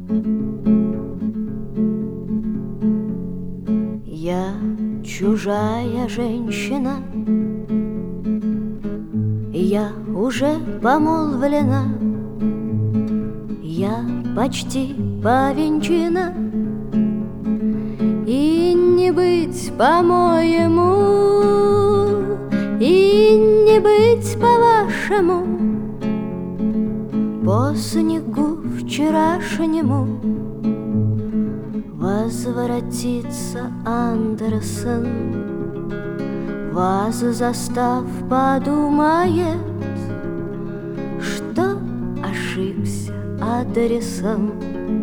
Я чужая женщина, я уже помолвлена, я почти повенчана, и не быть, по-моему, и не быть, по-вашему, по снегу вчерашнему возвратится Андерсон. Вас застав, подумает, что ошибся адресом,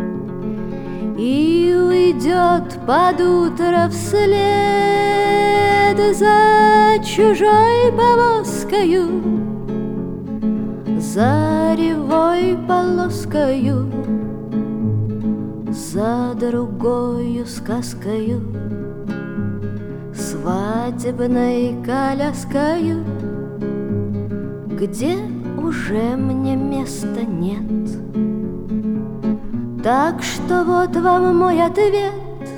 и уйдет под утро вслед за чужой повозкою, за ревой полоскою, за другою сказкою, свадебной коляскою, где уже мне места нет. Так что вот вам мой ответ: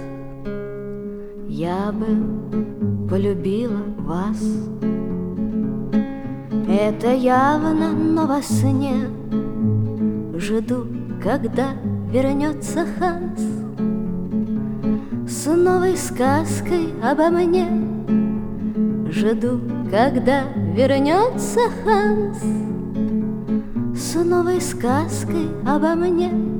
я бы полюбила вас. Это явно, но во сне жду, когда вернется Ханс с новой сказкой обо мне. Жду, когда вернется Ханс с новой сказкой обо мне.